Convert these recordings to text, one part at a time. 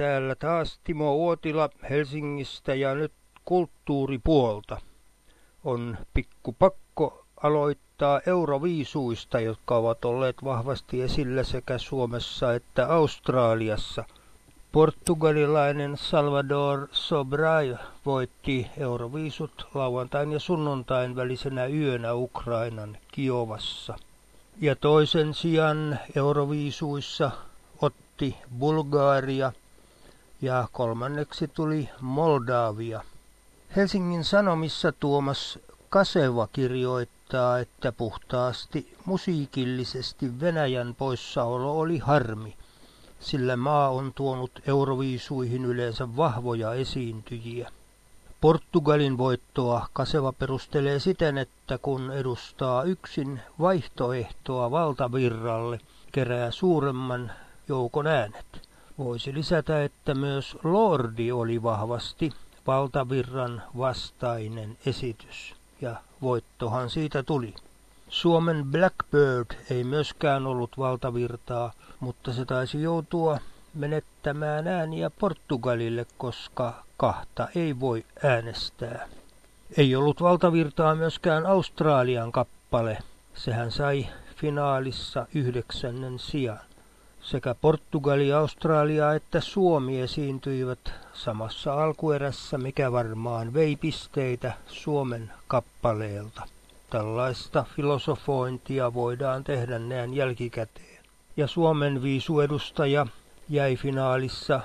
täällä taas Timo Uotila Helsingistä ja nyt kulttuuripuolta. On pikku pakko aloittaa euroviisuista, jotka ovat olleet vahvasti esillä sekä Suomessa että Australiassa. Portugalilainen Salvador Sobral voitti euroviisut lauantain ja sunnuntain välisenä yönä Ukrainan Kiovassa. Ja toisen sijan euroviisuissa otti Bulgaria ja kolmanneksi tuli Moldavia. Helsingin Sanomissa Tuomas Kaseva kirjoittaa, että puhtaasti musiikillisesti Venäjän poissaolo oli harmi, sillä maa on tuonut euroviisuihin yleensä vahvoja esiintyjiä. Portugalin voittoa Kaseva perustelee siten, että kun edustaa yksin vaihtoehtoa valtavirralle, kerää suuremman joukon äänet. Voisi lisätä, että myös Lordi oli vahvasti valtavirran vastainen esitys, ja voittohan siitä tuli. Suomen Blackbird ei myöskään ollut valtavirtaa, mutta se taisi joutua menettämään ääniä Portugalille, koska kahta ei voi äänestää. Ei ollut valtavirtaa myöskään Australian kappale. Sehän sai finaalissa 9. sijan. Sekä Portugali, Australia että Suomi esiintyivät samassa alkuerässä, mikä varmaan vei pisteitä Suomen kappaleelta. Tällaista filosofointia voidaan tehdä näin jälkikäteen. Ja Suomen viisuedustaja jäi finaalissa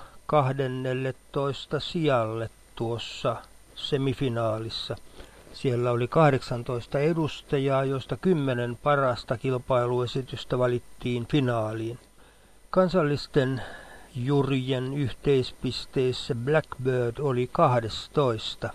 12. sijalle tuossa semifinaalissa. Siellä oli 18 edustajaa, joista 10 parasta kilpailuesitystä valittiin finaaliin. Kansallisten jurien yhteispisteissä Blackbird oli 12.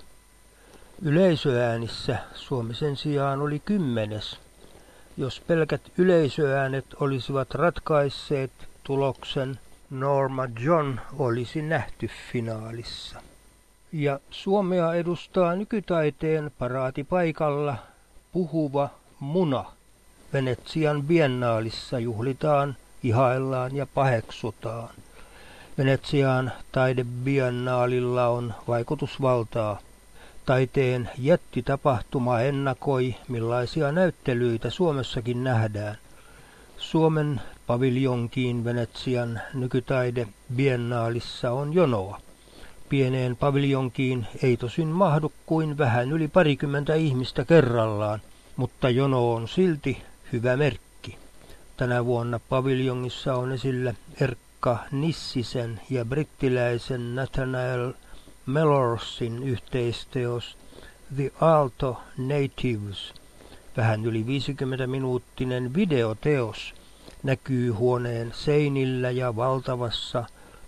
Yleisöäänissä Suomi sen sijaan oli 10. Jos pelkät yleisöäänet olisivat ratkaisseet tuloksen, Norma John olisi nähty finaalissa. Ja Suomea edustaa nykytaiteen paraatipaikalla puhuva muna. Venetsian biennaalissa juhlitaan, ihaillaan ja paheksutaan. Venetsian taidebiennaalilla on vaikutusvaltaa. Taiteen jättitapahtuma ennakoi, millaisia näyttelyitä Suomessakin nähdään. Suomen paviljonkiin Venetsian nykytaidebiennaalissa on jonoa. Pieneen paviljonkiin ei tosin mahdu kuin vähän yli 20 ihmistä kerrallaan, mutta jono on silti hyvä merkki. Tänä vuonna paviljongissa on esillä Erkka Nissisen ja brittiläisen Nathaniel Mellorsin yhteisteos The Aalto Natives. Vähän yli 50-minuuttinen videoteos näkyy huoneen seinillä ja valtavassa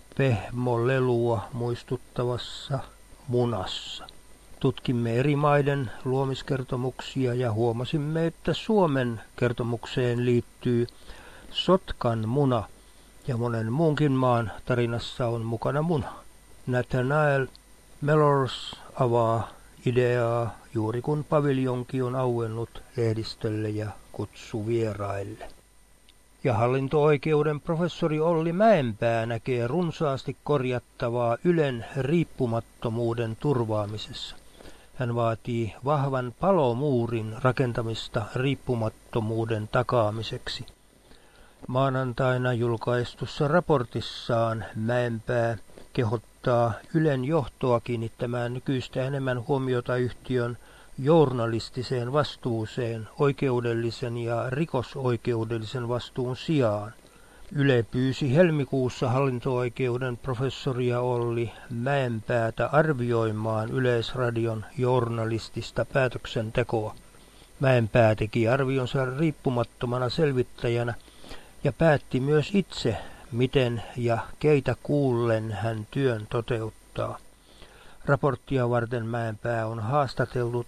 pehmolelua muistuttavassa munassa. Tutkimme eri maiden luomiskertomuksia ja huomasimme, että Suomen kertomukseen liittyy Sotkan muna ja monen muunkin maan tarinassa on mukana muna. Nathaniel Mellors avaa ideaa juuri kun paviljonki on auennut lehdistölle ja kutsuvieraille. Ja hallinto-oikeuden professori Olli Mäenpää näkee runsaasti korjattavaa Ylen riippumattomuuden turvaamisessa. Hän vaatii vahvan palomuurin rakentamista riippumattomuuden takaamiseksi. Maanantaina julkaistussa raportissaan Mäenpää kehottaa Ylen johtoa kiinnittämään nykyistä enemmän huomiota yhtiön journalistiseen vastuuseen oikeudellisen ja rikosoikeudellisen vastuun sijaan. Yle pyysi helmikuussa hallinto-oikeuden professoria Olli Mäenpäätä arvioimaan Yleisradion journalistista päätöksentekoa. Mäenpää teki arvionsa riippumattomana selvittäjänä ja päätti myös itse, miten ja keitä kuullen hän työn toteuttaa. Raporttia varten Mäenpää on haastatellut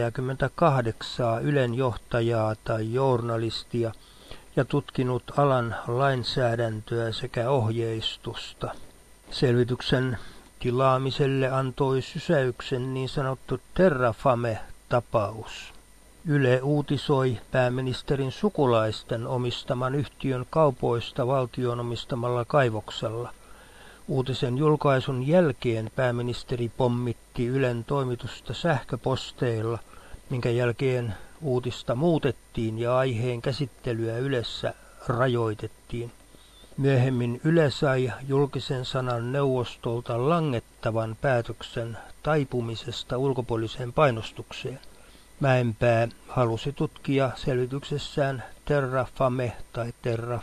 48 Ylen johtajaa tai journalistia ja tutkinut alan lainsäädäntöä sekä ohjeistusta. Selvityksen tilaamiselle antoi sysäyksen niin sanottu Terrafame-tapaus. Yle uutisoi pääministerin sukulaisten omistaman yhtiön kaupoista valtion omistamalla kaivoksella. Uutisen julkaisun jälkeen pääministeri pommitti Ylen toimitusta sähköposteilla, minkä jälkeen uutista muutettiin ja aiheen käsittelyä Ylessä rajoitettiin. Myöhemmin Yle sai julkisen sanan neuvostolta langettavan päätöksen taipumisesta ulkopuoliseen painostukseen. Mäenpää halusi tutkia selvityksessään Terrafame tai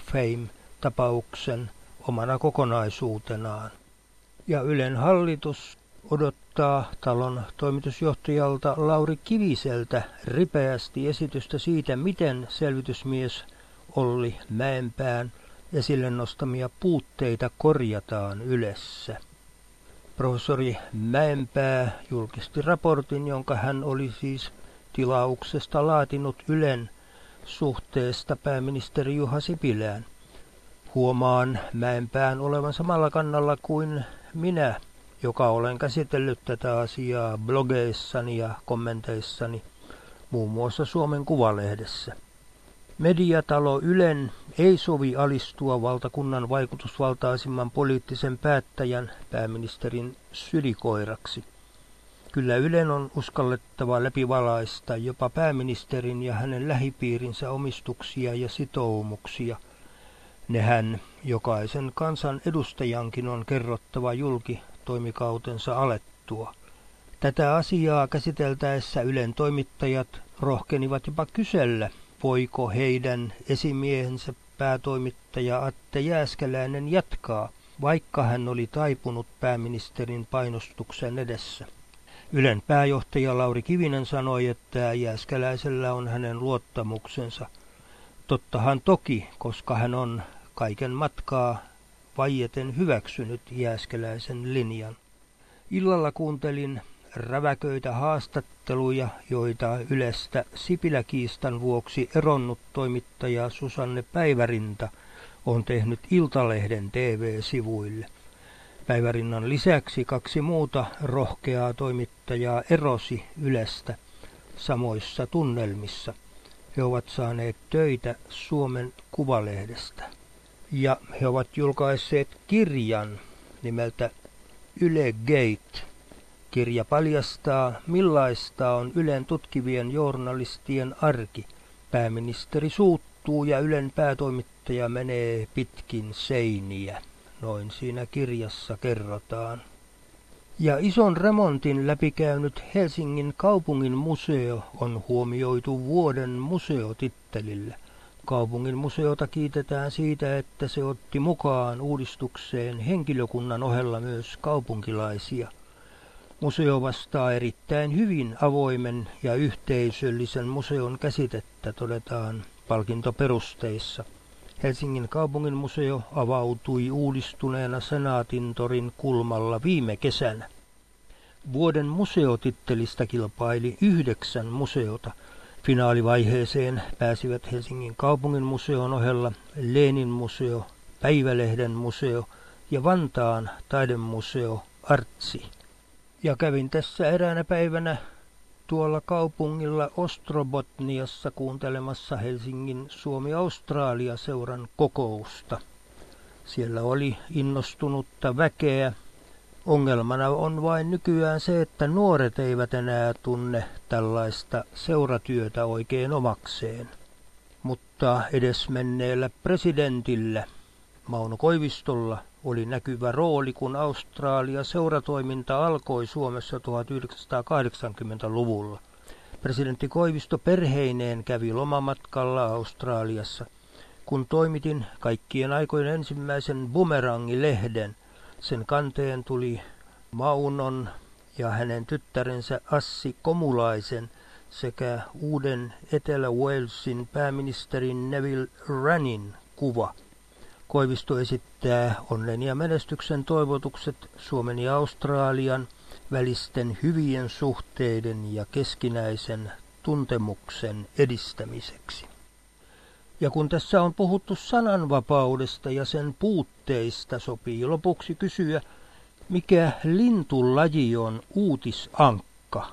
Terrafame-tapauksen omana kokonaisuutenaan. Ja Ylen hallitus odottaa talon toimitusjohtajalta Lauri Kiviseltä ripeästi esitystä siitä, miten selvitysmies Olli Mäenpään esille nostamia puutteita korjataan Ylessä. Professori Mäenpää julkisti raportin, jonka hän oli siis tilauksesta laatinut Ylen suhteesta pääministeri Juha Sipilään. Huomaan Mäenpään olevan samalla kannalla kuin minä, joka olen käsitellyt tätä asiaa blogeissani ja kommenteissani, muun muassa Suomen Kuvalehdessä. Mediatalo Ylen ei sovi alistua valtakunnan vaikutusvaltaisimman poliittisen päättäjän, pääministerin sylikoiraksi. Kyllä Ylen on uskallettava läpivalaista jopa pääministerin ja hänen lähipiirinsä omistuksia ja sitoumuksia. Nehän jokaisen kansan edustajankin on kerrottava julki toimikautensa alettua. Tätä asiaa käsiteltäessä Ylen toimittajat rohkenivat jopa kysellä, voiko heidän esimiehensä päätoimittaja Atte Jääskeläinen jatkaa, vaikka hän oli taipunut pääministerin painostuksen edessä. Ylen pääjohtaja Lauri Kivinen sanoi, että Jääskeläisellä on hänen luottamuksensa. Tottahan toki, koska hän on kaiken matkaa vaieten hyväksynyt Jääskeläisen linjan. Illalla kuuntelin räväköitä haastatteluja, joita Ylestä Sipilä-kiistan vuoksi eronnut toimittaja Susanne Päivärinta on tehnyt Iltalehden TV-sivuille. Päivärinnan lisäksi 2 muuta rohkeaa toimittajaa erosi Ylestä samoissa tunnelmissa. He ovat saaneet töitä Suomen Kuvalehdestä. Ja he ovat julkaisseet kirjan nimeltä Yle Gate. Kirja paljastaa, millaista on Ylen tutkivien journalistien arki. Pääministeri suuttuu ja Ylen päätoimittaja menee pitkin seiniä. Noin siinä kirjassa kerrotaan. Ja ison remontin läpikäynyt Helsingin kaupungin museo on huomioitu vuoden museotittelillä. Kaupungin museota kiitetään siitä, että se otti mukaan uudistukseen henkilökunnan ohella myös kaupunkilaisia. Museo vastaa erittäin hyvin avoimen ja yhteisöllisen museon käsitettä, todetaan palkintoperusteissa. Helsingin kaupungin museo avautui uudistuneena Senaatintorin kulmalla viime kesänä. Vuoden museotittelistä kilpaili 9 museota. Finaalivaiheeseen pääsivät Helsingin kaupungin museon ohella Lenin museo, Päivälehden museo ja Vantaan taidemuseo Artsi. Ja kävin tässä eräänä päivänä tuolla kaupungilla Ostrobotniassa kuuntelemassa Helsingin Suomi-Australia-seuran kokousta. Siellä oli innostunutta väkeä. Ongelmana on vain nykyään se, että nuoret eivät enää tunne tällaista seuratyötä oikein omakseen. Mutta edesmenneellä presidentillä Mauno Koivistolla oli näkyvä rooli, kun Australia-seuratoiminta alkoi Suomessa 1980-luvulla. Presidentti Koivisto perheineen kävi lomamatkalla Australiassa. Kun toimitin kaikkien aikojen ensimmäisen Bumerangi-lehden, sen kanteen tuli Maunon ja hänen tyttärensä Assi Komulaisen sekä uuden Etelä-Walesin pääministerin Neville Wranin kuva. Koivisto esittää onnen ja menestyksen toivotukset Suomen ja Australian välisten hyvien suhteiden ja keskinäisen tuntemuksen edistämiseksi. Ja kun tässä on puhuttu sananvapaudesta ja sen puutteista, sopii lopuksi kysyä, mikä lintulaji on uutisankka?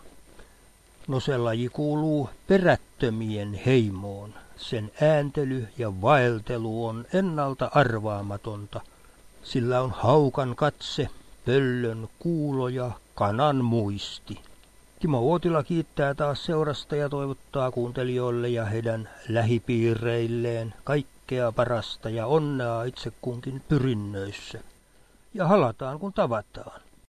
No se laji kuuluu perättömien heimoon. Sen ääntely ja vaeltelu on ennalta arvaamatonta. Sillä on haukan katse, pöllön kuulo ja kanan muisti. Timo Uotila kiittää taas seurasta ja toivottaa kuuntelijoille ja heidän lähipiireilleen kaikkea parasta ja onnea itse kunkin pyrinnöissä. Ja halataan kun tavataan.